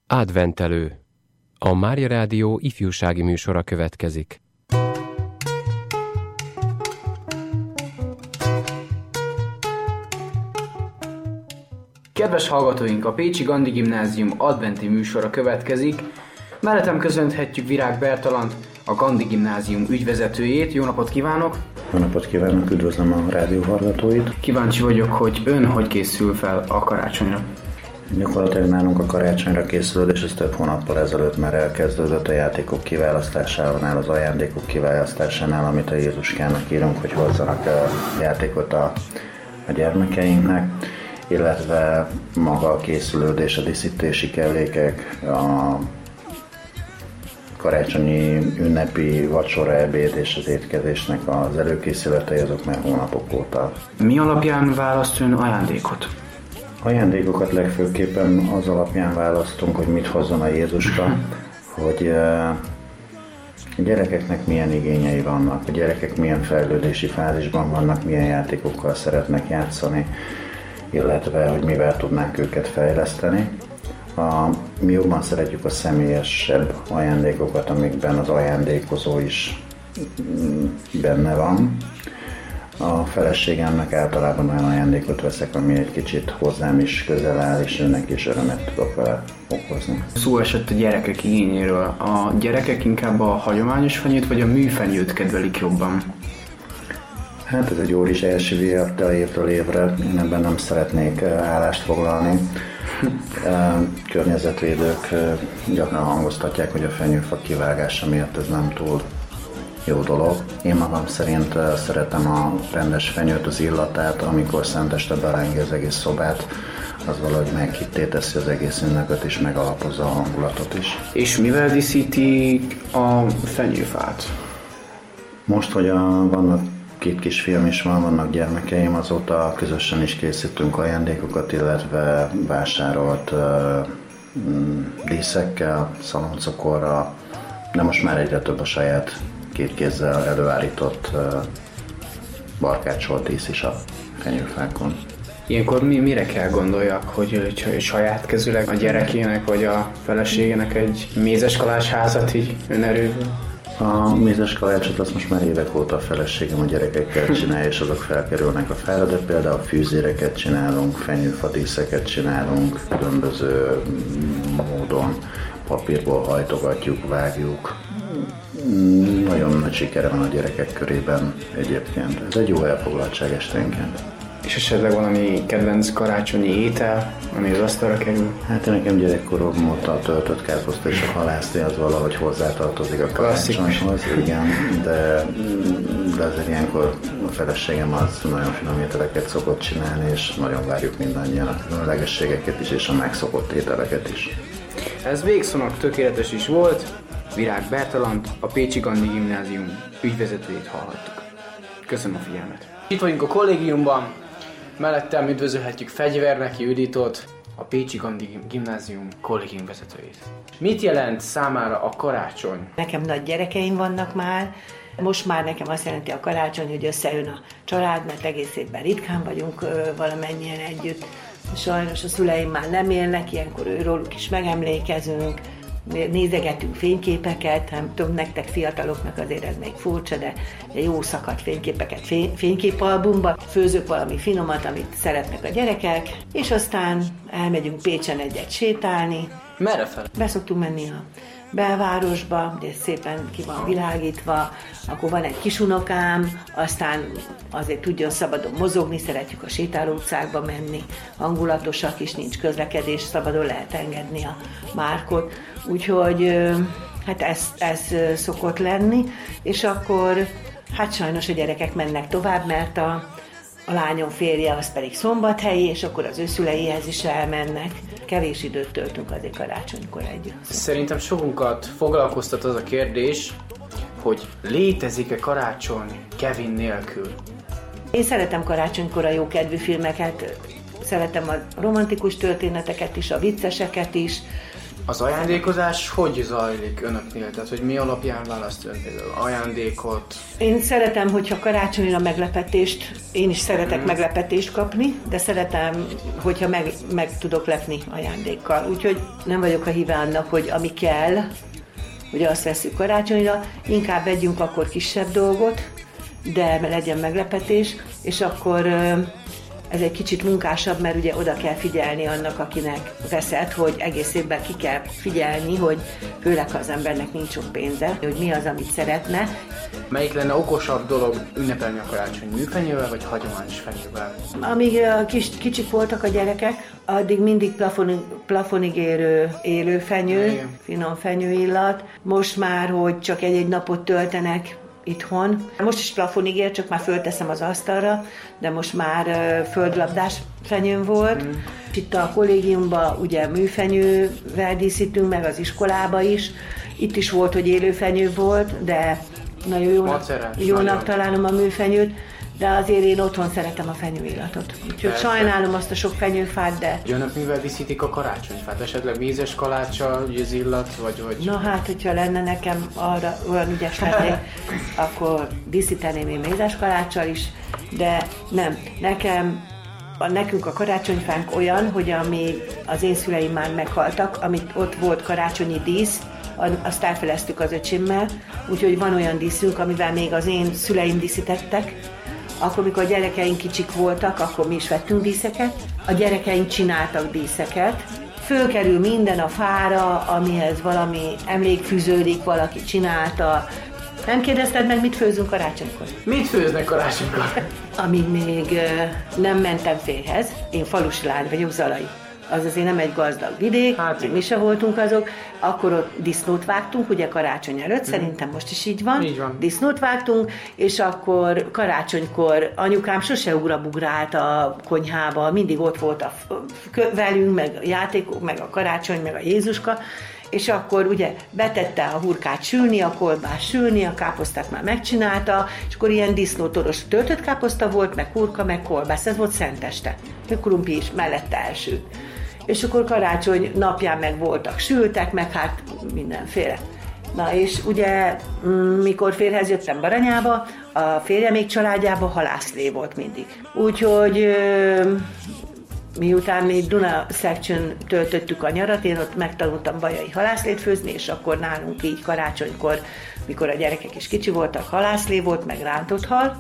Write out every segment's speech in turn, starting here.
Adventelő. A Mária Rádió ifjúsági műsora következik. Kedves hallgatóink, a Pécsi Gandhi Gimnázium adventi műsora következik. Mellettem köszönhetjük Virág Bertalant, a Gandhi Gimnázium ügyvezetőjét. Jó napot kívánok! Jó napot kívánok, üdvözlöm a rádió hallgatóit! Kíváncsi vagyok, hogy ön hogy készül fel a karácsonyra? Gyakorlatilag nálunk a karácsonyra készülődés, ez több hónappal ezelőtt már elkezdődött a játékok kiválasztásánál, az ajándékok kiválasztásánál, amit a Jézuskának írunk, hogy hozzanak játékot a gyermekeinknek, illetve maga a készülődés, a díszítési kellékek, a karácsonyi ünnepi vacsora, ebéd és az étkezésnek az előkészületei, azok már hónapok óta. Mi alapján választ ön ajándékot? Ajándékokat legfőképpen az alapján választunk, hogy mit hozzon a Jézuska, hogy a gyerekeknek milyen igényei vannak, a gyerekek milyen fejlődési fázisban vannak, milyen játékokkal szeretnek játszani, illetve hogy mivel tudnánk őket fejleszteni. Mi jobban szeretjük a személyesebb ajándékokat, amikben az ajándékozó is benne van. A feleségemnek általában olyan ajándékot veszek, ami egy kicsit hozzám is közel áll, és önnek is örömet tudok vele okozni. Szó esett a gyerekek igényéről. A gyerekek inkább a hagyományos fenyőt vagy a műfenyőt kedvelik jobban? Hát ez egy óriási elsivíjarte évről évre. Én ebben nem szeretnék állást foglalni. Környezetvédők gyakran hangoztatják, hogy a fenyőfa kivágása miatt ez nem túl jó dolog. Én magam szerint szeretem a rendes fenyőt, az illatát, amikor szenteste belengedi az egész szobát, az valahogy meghitté teszi az egész ünnepet és megalapozza a hangulatot is. És mivel díszítik a fenyőfát? Most, hogy vannak két kisfiam is vannak gyermekeim, azóta közösen is készítünk ajándékokat, illetve vásárolt díszekkel, szaloncokorral, de most már egyre több a saját két kézzel előállított barkácsolt dísz is a fenyőfákon. Ilyenkor mire kell gondoljak, hogy saját kezűleg a gyerekének vagy a feleségének egy mézeskalács házat így önerőből? A mézes kalácsot azt most már évek óta a feleségem a gyerekekkel csinálja, és azok felkerülnek a fára, de például fűzéreket csinálunk, fenyőfadíszeket csinálunk, különböző módon papírból hajtogatjuk, vágjuk. Nagyon nagy sikere van a gyerekek körében egyébként. Ez egy jó elfoglaltság esténként. És esetleg valami kedvenc karácsonyi étel, ami az asztalra kerül? Hát nekem gyerekkorom óta a töltött káposzta és a halászlé az valahogy hozzátartozik a karácsonyhoz, igen, de azért ilyenkor a feleségem az nagyon finom ételeket szokott csinálni, és nagyon várjuk mindannyian a különlegességeket is, és a megszokott ételeket is. Ez végszónak tökéletes is volt. Virág Bertalant, a Pécsi Gandhi Gimnázium ügyvezetőjét hallhattuk. Köszönöm a figyelmet. Itt vagyunk a kollégiumban, mellettem üdvözölhetjük Fegyverneki Juditot, a Pécsi Gandhi Gimnázium kollégium vezetőjét. Mit jelent számára a karácsony? Nekem nagy gyerekeim vannak már, most már nekem azt jelenti a karácsony, hogy összejön a család, mert egész évben ritkán vagyunk valamennyien együtt. Sajnos a szüleim már nem élnek, ilyenkor róluk is megemlékezünk, nézegetünk fényképeket, nem tudom, nektek fiataloknak azért ez még furcsa, de jó szakadt fényképeket fényképalbumba, főzök valami finomat, amit szeretnek a gyerekek, és aztán elmegyünk Pécsen egyet sétálni. Merre fel? Be szoktunk menni a belvárosba, ugye szépen ki van világítva, akkor van egy kisunokám, aztán azért tudjon szabadon mozogni, szeretjük a sétáló utcákba menni, hangulatosak is, nincs közlekedés, szabadon lehet engedni a márkot, úgyhogy hát ez szokott lenni, és akkor hát sajnos a gyerekek mennek tovább, mert a lányom férje az pedig szombathelyi, és akkor az ő szüleihez is elmennek. Kevés időt töltünk azért karácsonykor együtt. Szerintem sokunkat foglalkoztat az a kérdés, hogy létezik-e karácsony Kevin nélkül? Én szeretem karácsonykor a jókedvű filmeket, szeretem a romantikus történeteket is, a vicceseket is, Az ajándékozás hogy zajlik önöknél? Tehát, hogy mi alapján választ ön például ajándékot? Én szeretem, hogyha karácsonyra meglepetést, én is szeretek meglepetést kapni, de szeretem, hogyha meg tudok lepni ajándékkal. Úgyhogy nem vagyok a híve annak, hogy ami kell, hogy azt veszük karácsonyra, inkább vegyünk akkor kisebb dolgot, de legyen meglepetés, és akkor ez egy kicsit munkásabb, mert ugye oda kell figyelni annak, akinek veszed, hogy egész évben ki kell figyelni, hogy főleg, ha az embernek nincs sok pénze, hogy mi az, amit szeretne. Melyik lenne okosabb dolog ünnepelni a karácsony, műfenyővel vagy hagyományos fenyővel? Amíg kicsik voltak a gyerekek, addig mindig plafonig érő élőfenyő, finom fenyőillat. Most már, hogy csak egy-egy napot töltenek itthon. Most is plafonig ér, csak már fölteszem az asztalra, de most már földlabdás fenyőm volt. Itt a kollégiumban ugye műfenyővel díszítünk, meg az iskolába is. Itt is volt, hogy élőfenyő volt, de nagyon jónak találom a műfenyőt, de azért én otthon szeretem a fenyőillatot. Úgyhogy sajnálom azt a sok fenyőfát, de... Önök mivel díszítik a karácsonyfát? Esetleg mézes kaláccsal, ugye az illat, vagy... Na hát, hogyha lenne nekem arra olyan ügyes lennék, akkor díszíteném én mézes kaláccsal is, de nem. Nekünk a karácsonyfánk olyan, hogy ami az én szüleim már meghaltak, amit ott volt karácsonyi dísz, azt elfeleztük az öcsimmel, úgyhogy van olyan díszünk, amivel még az én szüleim díszítettek. Akkor, mikor a gyerekeink kicsik voltak, akkor mi is vettünk díszeket. A gyerekeink csináltak díszeket. Fölkerül minden a fára, amihez valami emlék fűződik, valaki csinálta. Nem kérdezted meg, mit főzünk karácsonykor? Mit főznek karácsonykor? Amíg még nem mentem férjhez, én falusi lány vagyok, Zalai. Az azért nem egy gazdag vidék, hát, mi se voltunk azok, akkor ott disznót vágtunk, ugye karácsony előtt, szerintem most is így van. Disznót vágtunk, és akkor karácsonykor anyukám sose ugrabugrált a konyhába, mindig ott volt velünk, meg a játékok, meg a karácsony, meg a Jézuska, és akkor ugye betette a hurkát sülni, a kolbász sülni, a káposztát már megcsinálta, és akkor ilyen disznótoros töltött káposzta volt, meg hurka, meg kolbász, ez volt szenteste. A krumpi is mellette elsült. És akkor karácsony napján meg voltak sültek, meg hát mindenféle. Na és ugye, mikor férjhez jöttem Baranyába, a férjemék családjában halászlé volt mindig. Úgyhogy miután mi Duna Section töltöttük a nyarat, én ott megtanultam bajai halászlét főzni, és akkor nálunk így karácsonykor, mikor a gyerekek is kicsi voltak, halászlé volt, meg rántott hal,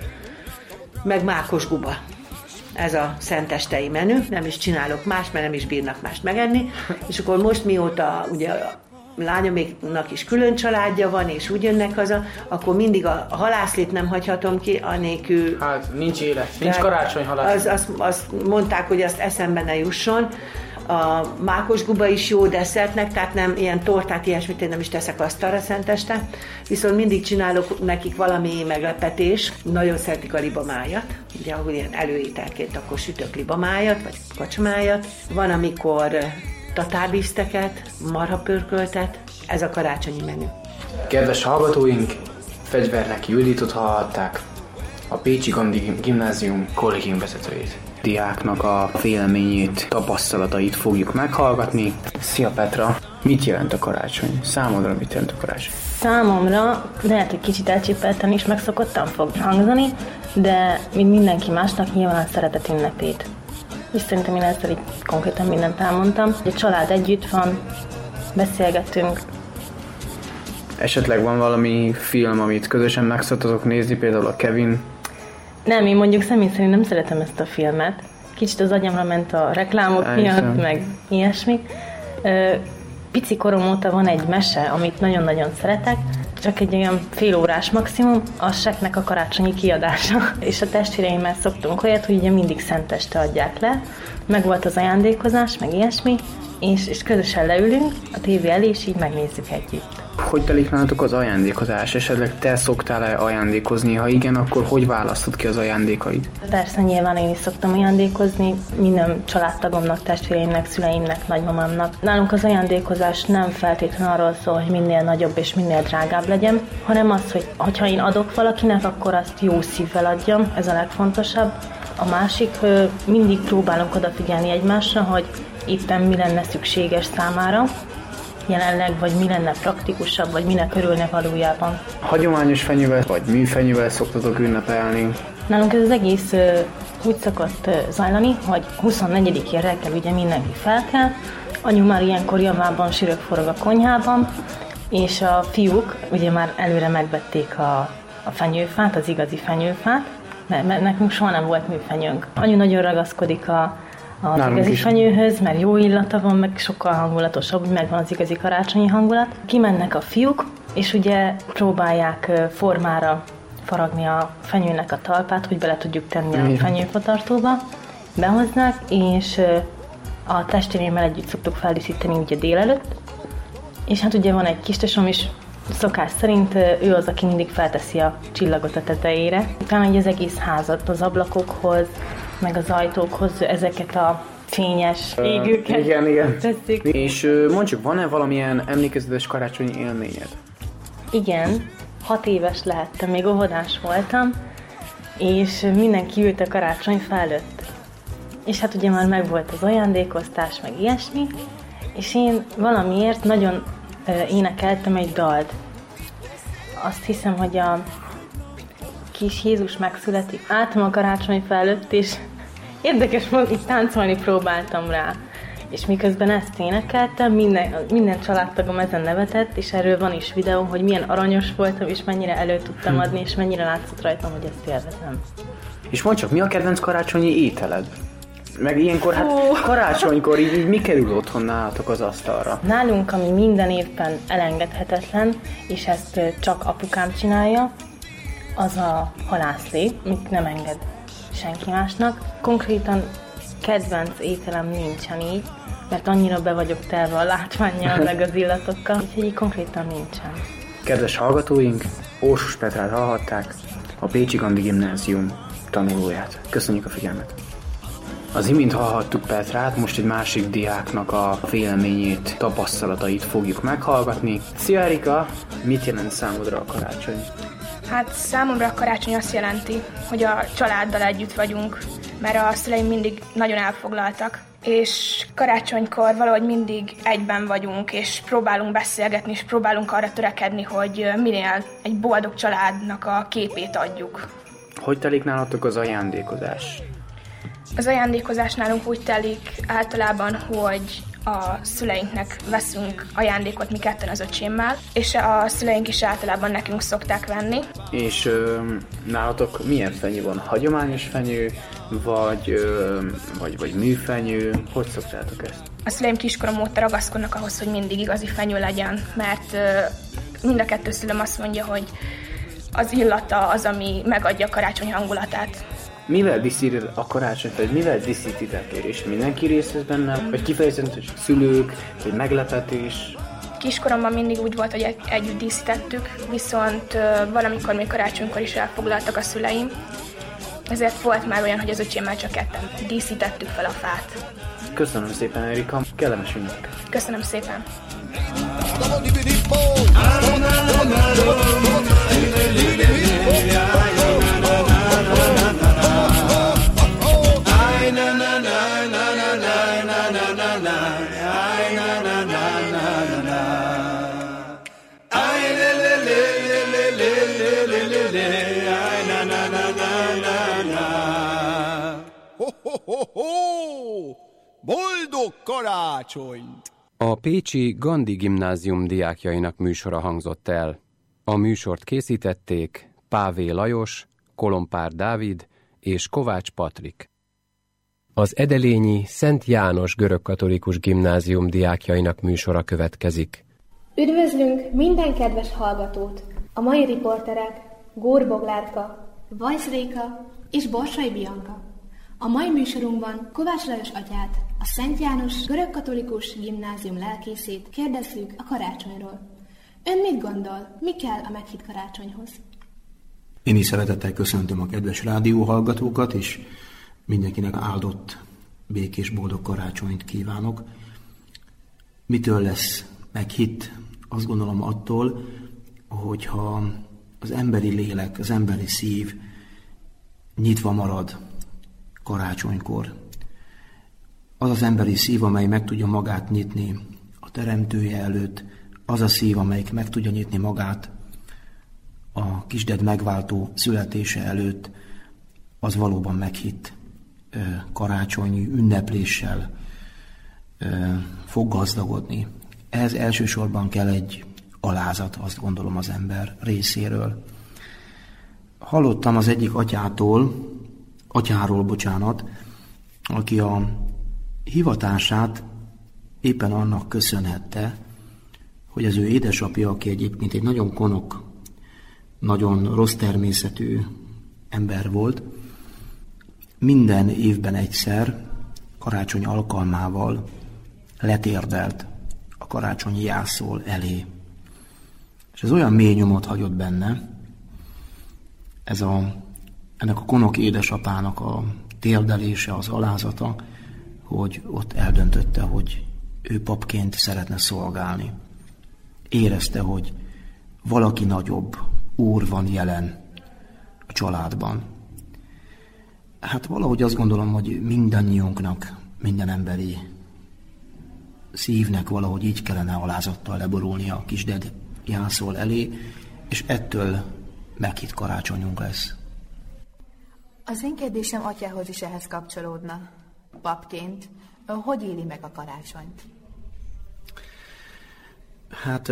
meg mákos guba. Ez a szentestei menü, nem is csinálok más, mert nem is bírnak mást megenni, és akkor most mióta ugye a lányoméknak is külön családja van, és úgy jönnek haza, akkor mindig a halászlét nem hagyhatom ki, anélkül... Hát nincs élet, nincs karácsony halászlét. Azt mondták, hogy azt eszembe ne jusson. A mákos guba is jó desszertnek, tehát nem ilyen tortát, ilyesmit én nem is teszek asztalra szenteste, viszont mindig csinálok nekik valami meglepetés. Nagyon szeretik a libamájat, ugye ahol ilyen előételként akkor sütök libamájat, vagy kacsamájat. Van, amikor tatárliszteket, marhapörköltet, ez a karácsonyi menü. Kedves hallgatóink, Fegyvernek Juditot hallhatták, a Pécsi Gandi Gimnázium kollégium vezetőjét. Diáknak a véleményét, tapasztalatait fogjuk meghallgatni. Szia Petra, mit jelent a karácsony? Számodra mit jelent a karácsony? Számomra lehet, hogy kicsit elcsépelten is megszokottan fog hangzani, de mint mindenki másnak nyilván a szeretet ünnepét. És szerintem én ezzel így konkrétan mindent elmondtam. A család együtt van, beszélgetünk. Esetleg van valami film, amit közösen meg szoktatok nézni, például a Kevin? Nem, én mondjuk személy szerint nem szeretem ezt a filmet. Kicsit az agyamra ment a reklámok miatt, meg ilyesmi. Pici korom óta van egy mese, amit nagyon-nagyon szeretek, csak egy olyan fél órás maximum, a Shreknek a karácsonyi kiadása. És a testvéreimmel szoktunk olyat, hogy ugye mindig szenteste adják le, meg volt az ajándékozás, meg ilyesmi, és közösen leülünk a tévé elé, és így megnézzük együtt. Hogy telik nálatok az ajándékozás? Esetleg te szoktál-e ajándékozni? Ha igen, akkor hogy választod ki az ajándékaid? Persze, nyilván én is szoktam ajándékozni, minden családtagomnak, testvéreimnek, szüleimnek, nagymamámnak. Nálunk az ajándékozás nem feltétlenül arról szól, hogy minél nagyobb és minél drágább legyen, hanem az, hogy ha én adok valakinek, akkor azt jó szívvel adjam, ez a legfontosabb. A másik, mindig próbálunk odafigyelni egymásra, hogy éppen mi lenne szükséges számára jelenleg, vagy mi lenne praktikusabb, vagy minek örülne valójában. Hagyományos fenyővel, vagy műfenyővel szoktatok ünnepelni? Nálunk ez az egész úgy szokott zajlani, hogy 24-én reggel ugye mindenki felkel, anyu már ilyenkor javában sürög forog a konyhában, és a fiúk ugye már előre megvették a fenyőfát, az igazi fenyőfát, mert nekünk soha nem volt műfenyőnk. Anyu nagyon ragaszkodik az igazi fenyőhöz, mert jó illata van, meg sokkal hangulatosabb, megvan az igazi karácsonyi hangulat. Kimennek a fiúk, és ugye próbálják formára faragni a fenyőnek a talpát, hogy bele tudjuk tenni a fenyőfatartóba. Behoznák, és a testvéreimmel együtt szoktuk feldíszíteni ugye délelőtt. És hát ugye van egy kistesom is, szokás szerint ő az, aki mindig felteszi a csillagot a tetejére. Utána ugye az egész házat, az ablakokhoz, meg az ajtókhoz ezeket a fényes égőket igen. teszik. És mondjuk, van-e valamilyen emlékezetes karácsonyi élményed? Igen, 6 éves lehettem, még óvodás voltam, és mindenki ült a karácsonyfa előtt. És hát ugye már megvolt az ajándékoztás, meg ilyesmi, és én valamiért nagyon énekeltem egy dalt. Azt hiszem, hogy a kis Jézus megszületik. Álltam a karácsonyfa előtt, és érdekes volt, így táncolni próbáltam rá. És miközben ezt énekeltem, minden családtagom ezen nevetett, és erről van is videó, hogy milyen aranyos voltam, és mennyire elő tudtam adni, és mennyire látszott rajtam, hogy ezt élvezem. És mondd csak, mi a kedvenc karácsonyi ételed? Meg ilyenkor, hát karácsonykor így mi kerül otthon nálatok az asztalra? Nálunk, ami minden évben elengedhetetlen, és ezt csak apukám csinálja, az a halászlé, amit nem enged senki másnak. Konkrétan kedvenc ételem nincsen így, mert annyira be vagyok telve a látvánnyal, meg az illatokkal, úgyhogy így konkrétan nincsen. Kedves hallgatóink, Orsus Petrát hallhatták, a Pécsi Gandi Gimnázium tanulóját. Köszönjük a figyelmet! Az imént hallhattuk Petrát, most egy másik diáknak a véleményét, tapasztalatait fogjuk meghallgatni. Szia Erika, mit jelent számodra a karácsony? Hát számomra a karácsony azt jelenti, hogy a családdal együtt vagyunk, mert a szüleim mindig nagyon elfoglaltak, és karácsonykor valahogy mindig egyben vagyunk, és próbálunk beszélgetni, és próbálunk arra törekedni, hogy minél egy boldog családnak a képét adjuk. Hogy telik nálatok az ajándékozás? Az ajándékozás nálunk úgy telik általában, hogy a szüleinknek veszünk ajándékot mi ketten az öcsémmel, és a szüleink is általában nekünk szokták venni. És nálatok milyen fenyő van? Hagyományos fenyő, vagy műfenyő? Hogy szoktátok ezt? A szüleim kiskorom óta ragaszkodnak ahhoz, hogy mindig igazi fenyő legyen, mert mind a kettő szülőm azt mondja, hogy az illata az, ami megadja a karácsony hangulatát. Mivel díszíted a karácsonyt, vagy mivel díszítitek, és mindenki részt vesz benne, vagy kifejezetten szülők, vagy meglepetés? Kiskoromban mindig úgy volt, hogy együtt díszítettük, viszont valamikor még karácsonykor is elfoglaltak a szüleim, ezért volt már olyan, hogy az öcsémmel csak ketten díszítettük fel a fát. Köszönöm szépen, Erika, kellemes ünnepeket! Köszönöm szépen! Boldog karácsonyt! A pécsi Gandi Gimnázium diákjainak műsora hangzott el. A műsort készítették Pávé Lajos, Kolompár Dávid és Kovács Patrik. Az edelényi Szent János görögkatolikus gimnázium diákjainak műsora következik. Üdvözlünk minden kedves hallgatót! A mai riporterek Gór Boglárka, Vajsz Réka és Borsai Bianca. A mai műsorunkban Kovács Lajos atyát, a Szent János görögkatolikus gimnázium lelkészét kérdezzük a karácsonyról. Ön mit gondol, mi kell a meghitt karácsonyhoz? Én is szeretettel köszöntöm a kedves rádióhallgatókat, és mindenkinek áldott, békés, boldog karácsonyt kívánok. Mitől lesz meghitt? Azt gondolom attól, hogyha az emberi lélek, az emberi szív nyitva marad karácsonykor. Az az emberi szív, amely meg tudja magát nyitni a teremtője előtt, az a szív, amelyik meg tudja nyitni magát a kisded megváltó születése előtt, az valóban meghitt karácsonyi ünnepléssel fog gazdagodni. Ehhez elsősorban kell egy alázat, azt gondolom, az ember részéről. Hallottam az egyik atyáról, aki a hivatását éppen annak köszönhette, hogy az ő édesapja, aki egyébként egy nagyon konok, nagyon rossz természetű ember volt, minden évben egyszer, karácsony alkalmával letérdelt a karácsonyi jászol elé. És ez olyan mély nyomot hagyott benne, ennek a konok édesapának a térdelése, az alázata, hogy ott eldöntötte, hogy ő papként szeretne szolgálni. Érezte, hogy valaki nagyobb úr van jelen a családban. Hát valahogy azt gondolom, hogy mindannyiunknak, minden emberi szívnek valahogy így kellene alázattal leborulni a kisded jászol elé, és ettől meghitt karácsonyunk lesz. Az én kérdésem atyához is ehhez kapcsolódna. Papként, hogy éli meg a karácsonyt? Hát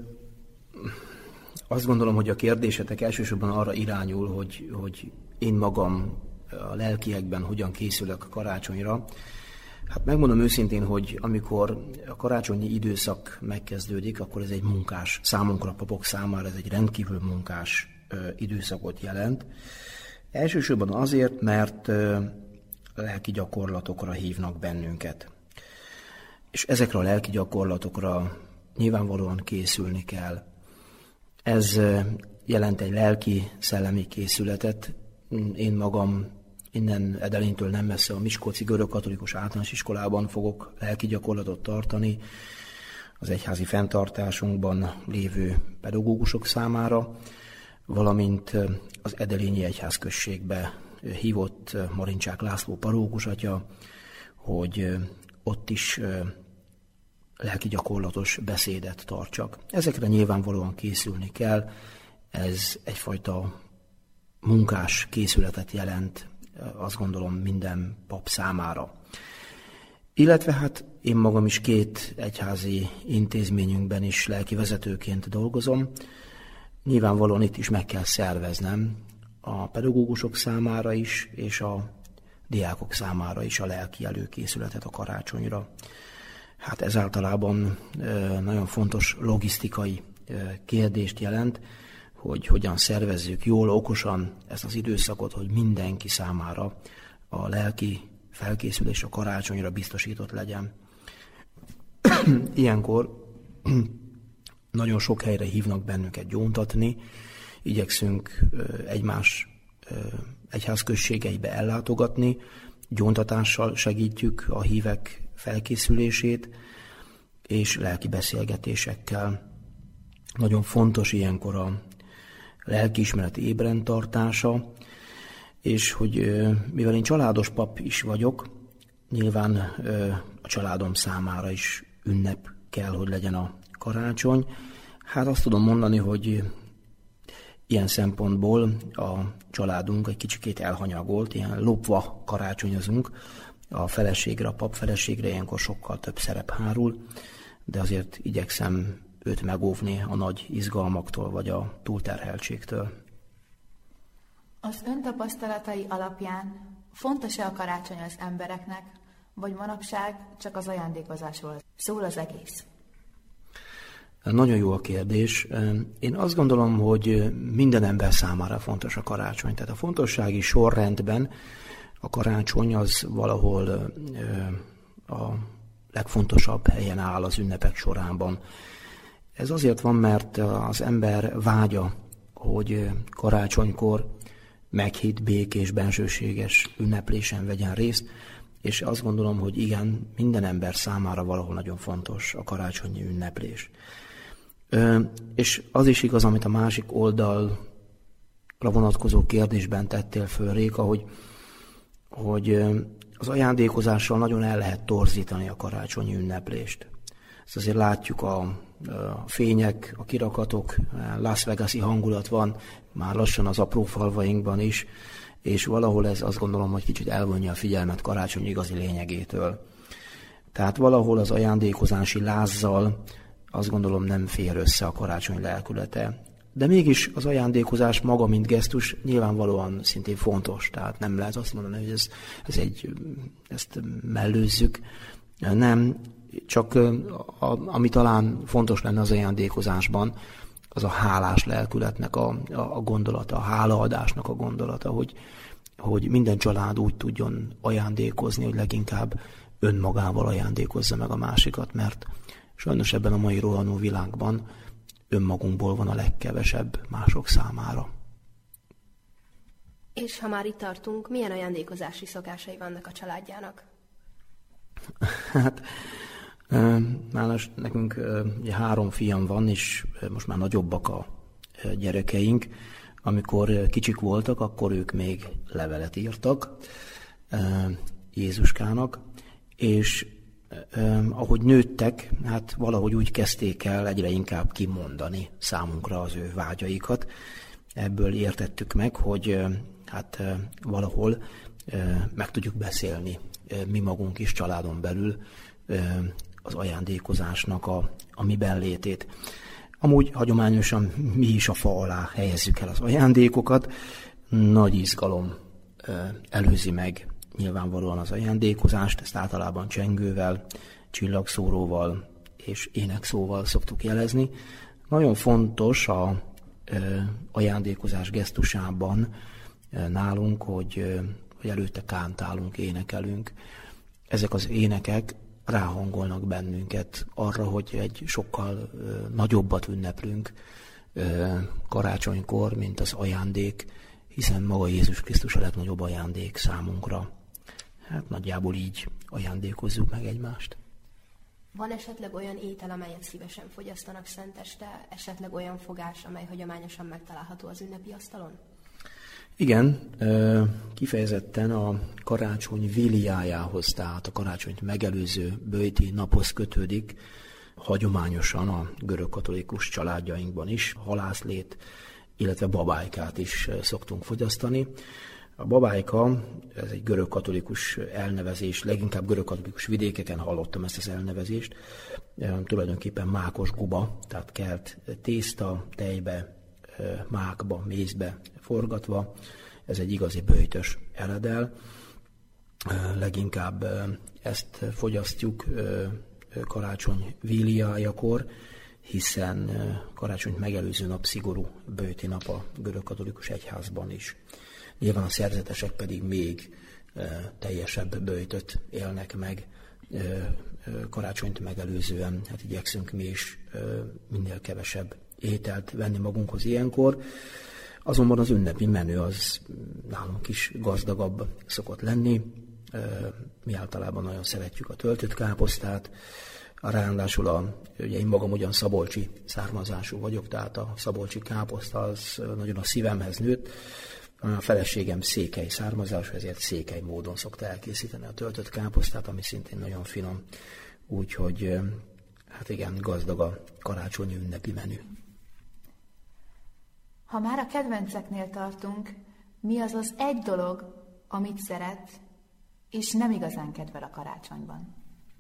azt gondolom, hogy a kérdésetek elsősorban arra irányul, hogy én magam a lelkiekben hogyan készülök a karácsonyra. Hát megmondom őszintén, hogy amikor a karácsonyi időszak megkezdődik, akkor ez egy munkás, számunkra, papok számára ez egy rendkívül munkás időszakot jelent. Elsősorban azért, mert lelki gyakorlatokra hívnak bennünket. És ezekre a lelki gyakorlatokra nyilvánvalóan készülni kell. Ez jelent egy lelki-szellemi készületet. Én magam innen Edelénytől nem messze a Miskolci Görögkatolikus Általános Iskolában fogok lelki gyakorlatot tartani az egyházi fenntartásunkban lévő pedagógusok számára, valamint az Edelényi Egyházközségbe hívott Marincsák László parókus atya, hogy ott is lelki gyakorlatos beszédet tartsak. Ezekre nyilvánvalóan készülni kell, ez egyfajta munkás készületet jelent, azt gondolom, minden pap számára. Illetve hát én magam is 2 egyházi intézményünkben is lelkivezetőként dolgozom. Nyilvánvalóan itt is meg kell szerveznem a pedagógusok számára is, és a diákok számára is a lelki előkészületet a karácsonyra. Hát ez általában nagyon fontos logisztikai kérdést jelent, hogy hogyan szervezzük jól, okosan ezt az időszakot, hogy mindenki számára a lelki felkészülés a karácsonyra biztosított legyen. Ilyenkor nagyon sok helyre hívnak bennünket gyóntatni, igyekszünk egymás egyházközségeibe ellátogatni, gyóntatással segítjük a hívek felkészülését, és lelki beszélgetésekkel. Nagyon fontos ilyenkor a lelkiismereti ébrentartása, és hogy mivel én családos pap is vagyok, nyilván a családom számára is ünnep kell, hogy legyen a karácsony. Hát azt tudom mondani, hogy ilyen szempontból a családunk egy kicsikét elhanyagolt, ilyen lopva karácsonyozunk. A feleségre, a pap feleségre ilyenkor sokkal több szerep hárul, de azért igyekszem őt megóvni a nagy izgalmaktól vagy a túlterheltségtől. Az ön tapasztalatai alapján fontos-e a karácsony az embereknek, vagy manapság csak az ajándékozásról szól az egész? Nagyon jó a kérdés. Én azt gondolom, hogy minden ember számára fontos a karácsony. Tehát a fontossági sorrendben a karácsony az valahol a legfontosabb helyen áll az ünnepek sorában. Ez azért van, mert az ember vágya, hogy karácsonykor meghitt, békés, bensőséges ünneplésen vegyen részt, és azt gondolom, hogy igen, minden ember számára valahol nagyon fontos a karácsonyi ünneplés. És az is igaz, amit a másik oldalra vonatkozó kérdésben tettél föl, Réka, hogy az ajándékozással nagyon el lehet torzítani a karácsonyi ünneplést. Ezt azért látjuk, a fények, a kirakatok, Las Vegas-i hangulat van, már lassan az apró falvainkban is, és valahol ez azt gondolom, hogy kicsit elvonja a figyelmet karácsony igazi lényegétől. Tehát valahol az ajándékozási lázzal azt gondolom nem fér össze a karácsony lelkülete. De mégis az ajándékozás maga, mint gesztus nyilvánvalóan szintén fontos. Tehát nem lehet azt mondani, hogy ezt mellőzzük. Nem, csak ami talán fontos lenne az ajándékozásban, az a hálás lelkületnek a gondolata, a hálaadásnak a gondolata, hogy minden család úgy tudjon ajándékozni, hogy leginkább önmagával ajándékozza meg a másikat, mert sajnos ebben a mai rohanó világban önmagunkból van a legkevesebb mások számára. És ha már itt tartunk, milyen ajándékozási szokásai vannak a családjának? Hát, nekünk 3 fiam van, és most már nagyobbak a gyerekeink. Amikor kicsik voltak, akkor ők még levelet írtak Jézuskának, és ahogy nőttek, hát valahogy úgy kezdték el egyre inkább kimondani számunkra az ő vágyaikat. Ebből értettük meg, hogy hát valahol meg tudjuk beszélni mi magunk is családon belül az ajándékozásnak a miben létét. Amúgy hagyományosan mi is a fa alá helyezzük el az ajándékokat. Nagy izgalom előzi meg nyilvánvalóan az ajándékozást, ezt általában csengővel, csillagszóróval és énekszóval szoktuk jelezni. Nagyon fontos a ajándékozás gesztusában nálunk, hogy előtte kántálunk, énekelünk. Ezek az énekek ráhangolnak bennünket arra, hogy egy sokkal nagyobbat ünneplünk karácsonykor, mint az ajándék, hiszen maga Jézus Krisztus a legnagyobb ajándék számunkra. Hát nagyjából így ajándékozzuk meg egymást. Van esetleg olyan étel, amelyet szívesen fogyasztanak szenteste, esetleg olyan fogás, amely hagyományosan megtalálható az ünnepi asztalon? Igen, kifejezetten a karácsony víliájához, tehát a karácsonyt megelőző böjti naphoz kötődik, hagyományosan a görögkatolikus családjainkban is halászlét, illetve babálykát is szoktunk fogyasztani. A babályka, ez egy görögkatolikus elnevezés, leginkább görögkatolikus vidékeken hallottam ezt az elnevezést, tulajdonképpen mákos guba, tehát kelt tészta, tejbe, mákba, mézbe forgatva. Ez egy igazi böjtös eledel. Leginkább ezt fogyasztjuk karácsony víliájakor, hiszen karácsonyt megelőző nap szigorú böjti nap a görögkatolikus egyházban is. Nyilván a szerzetesek pedig még teljesebb böjtöt élnek meg karácsonyt megelőzően. Hát igyekszünk mi is minél kevesebb ételt venni magunkhoz ilyenkor. Azonban az ünnepi menü az nálunk is gazdagabb szokott lenni. Mi általában nagyon szeretjük a töltött káposztát. Ráadásul ugye én magam ugyan szabolcsi származású vagyok, tehát a szabolcsi káposzta az nagyon a szívemhez nőtt. A feleségem székely származású, ezért székely módon szokta elkészíteni a töltött káposztát, ami szintén nagyon finom. Úgyhogy hát igen, gazdag a karácsonyi ünnepi menü. Ha már a kedvenceknél tartunk, mi az az egy dolog, amit szeret, és nem igazán kedvel a karácsonyban?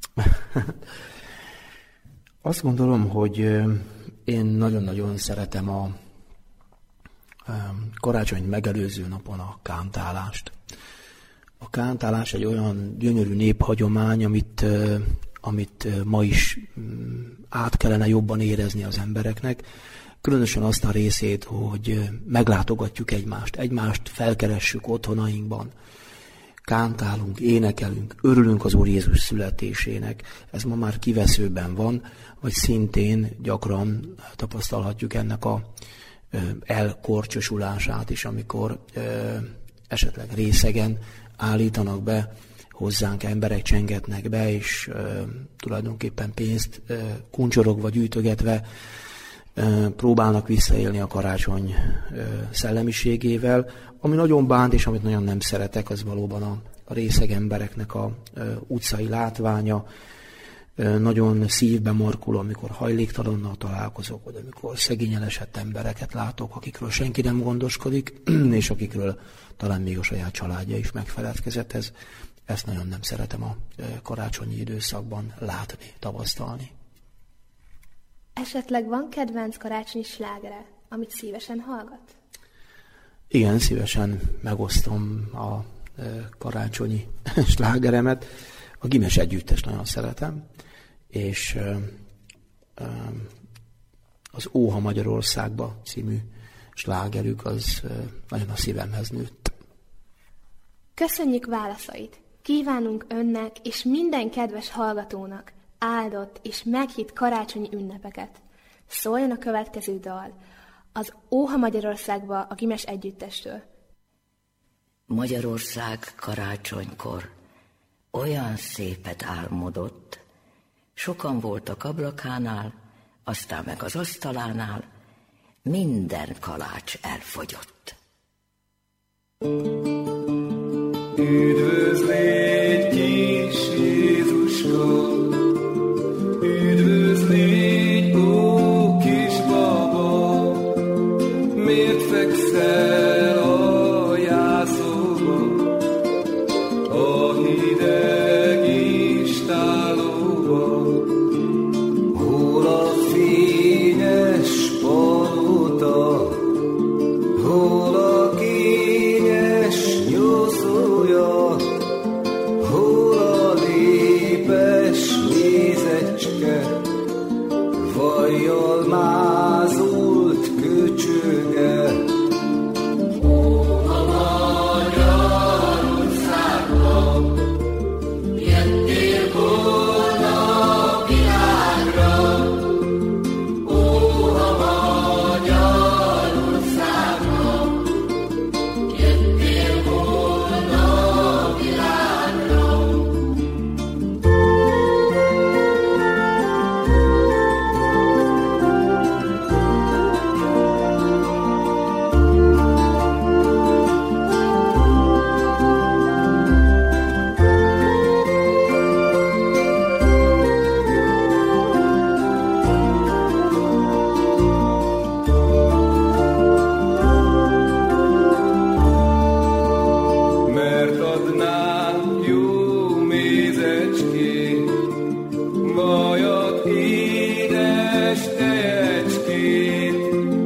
Azt gondolom, hogy én nagyon-nagyon szeretem a karácsonyt megelőző napon a kántálást. A kántálás egy olyan gyönyörű néphagyomány, amit ma is át kellene jobban érezni az embereknek. Különösen azt a részét, hogy meglátogatjuk egymást felkeressük otthonainkban, kántálunk, énekelünk, örülünk az Úr Jézus születésének. Ez ma már kiveszőben van, vagy szintén gyakran tapasztalhatjuk ennek a elkorcsosulását is, amikor esetleg részegen állítanak be hozzánk, emberek csengetnek be, és tulajdonképpen pénzt kuncsorogva, gyűjtögetve próbálnak visszaélni a karácsony szellemiségével. Ami nagyon bánt, és amit nagyon nem szeretek, az valóban részeg embereknek a utcai látványa, nagyon szívbe markoló, amikor hajléktalannal találkozok, vagy amikor szegényen esett embereket látok, akikről senki nem gondoskodik, és akikről talán még a saját családja is megfeledkezett. Ezt nagyon nem szeretem a karácsonyi időszakban látni, tapasztalni. Esetleg van kedvenc karácsonyi slágere, amit szívesen hallgat? Igen, szívesen megosztom a karácsonyi slágeremet. A Gimes együttest nagyon szeretem, és az Óha Magyarországba című slágerük az nagyon a szívemhez nőtt. Köszönjük válaszait! Kívánunk önnek és minden kedves hallgatónak áldott és meghitt karácsonyi ünnepeket. Szóljon a következő dal, az Óha Magyarországba a Gimes együttestől. Magyarország karácsonykor olyan szépet álmodott, sokan voltak ablakánál, aztán meg az asztalánál, minden kalács elfogyott. Üdvözlégy kis Jézuska, üdvözlégy ó kis baba, miért fekszel a jászóba, a hideg istálóba, hol a fényes palota, hol a kényes nyúszója, hol a lépes mézecske, vajjal mázult köcsöge. Óha Magyarországba, jöttél volna a világra, óha Magyarországba, jöttél volna a világra. Mert adnám jó mézecskét, vajat édes tejecskét,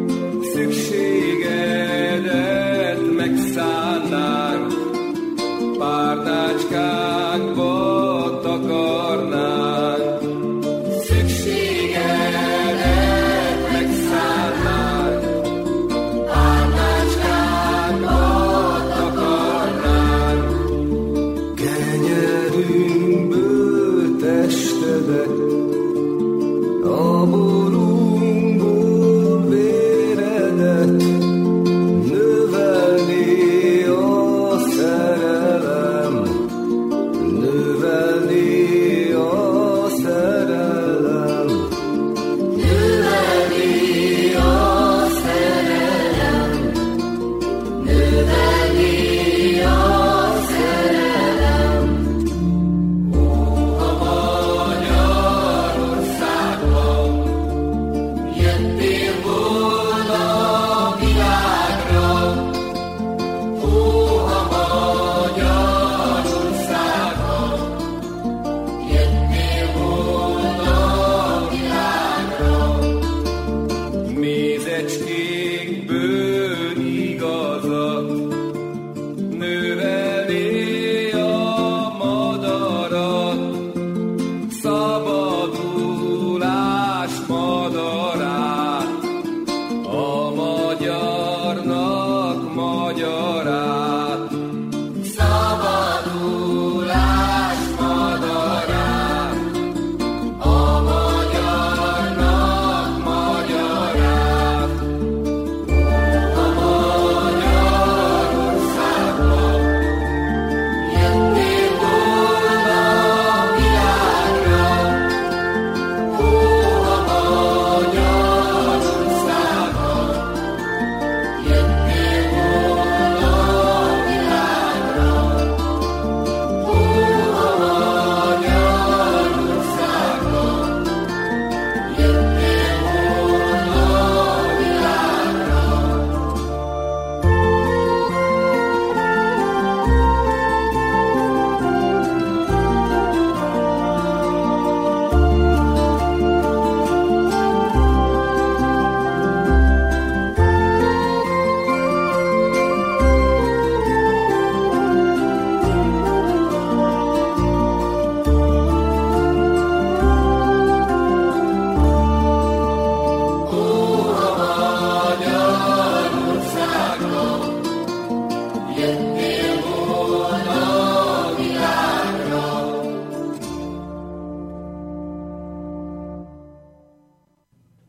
szükségedet megszánnánk, párnácskákba takarnánk. Szükségedet megszánnánk, párnácskákba takarnánk. Kenyerünkből testedet, a borunkból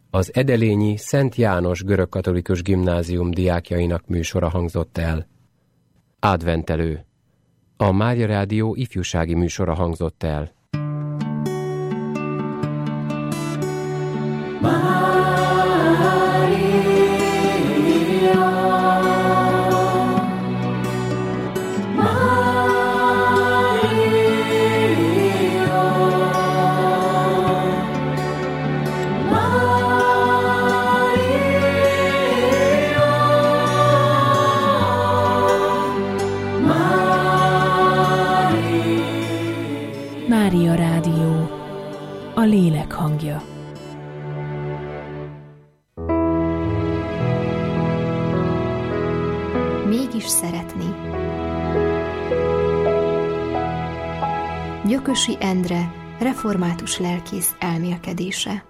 az edelényi Szent János görögkatolikus gimnázium diákjainak műsora hangzott el. Adventelő. A Mária Rádió ifjúsági műsora hangzott el. Mária Rádió, a lélek hangja. Mégis szeretni. Gyökösi Endre, református lelkész elmélkedése.